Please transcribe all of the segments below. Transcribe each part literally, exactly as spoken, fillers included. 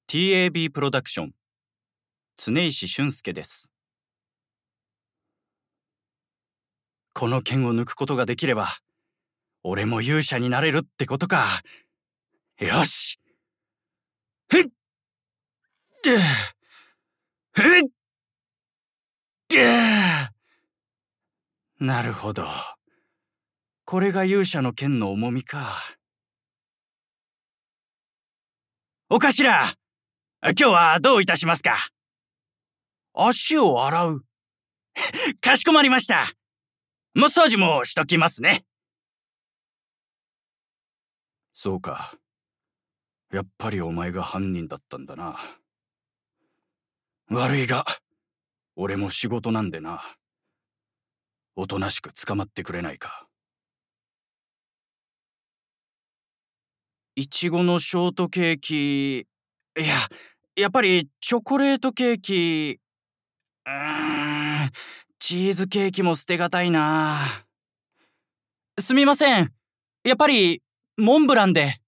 ティーエービー プロダクション常石俊介です。この剣を抜くことができれば俺も勇者になれるってことか。よし。へっでへっでなるほど。これが勇者の剣の重みか。お頭、今日はどういたしますか？足を洗う。かしこまりました。マッサージもしときますね。そうか。やっぱりお前が犯人だったんだな。悪いが、俺も仕事なんでな。おとなしく捕まってくれないか。いちごのショートケーキ、いや、やっぱりチョコレートケーキ、うーん、チーズケーキも捨てがたいな。すみません。やっぱりモンブランで。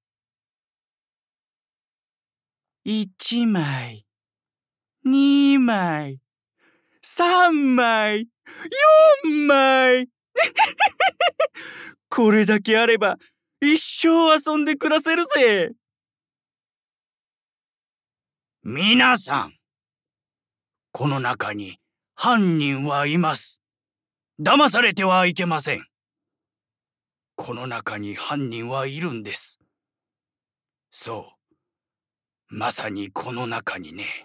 いちまい、にまい、さんまい、よんまい。これだけあれば一生遊んで暮らせるぜ。皆さん、この中に犯人はいます。騙されてはいけません。この中に犯人はいるんです。そう、まさにこの中にね。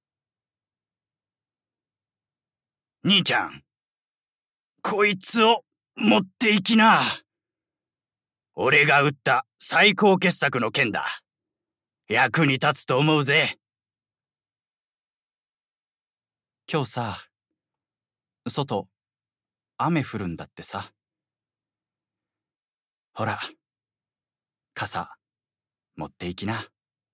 兄ちゃん、こいつを持っていきな。俺が撃った最高傑作の剣だ。役に立つと思うぜ。今日さ、外、雨降るんだってさ。ほら、傘、持っていきな。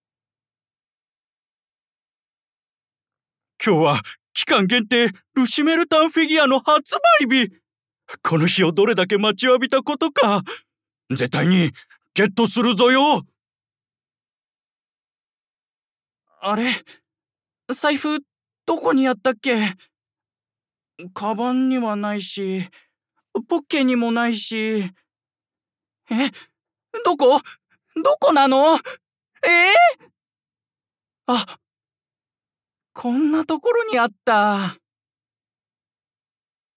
今日は期間限定ルシメルタンフィギュアの発売日。この日をどれだけ待ちわびたことか。絶対にゲットするぞよ。あれ、財布どこにやったっけ？カバンにはないし、ポッケにもないし。え、どこ？どこなの？えー、あ、こんなところにあった。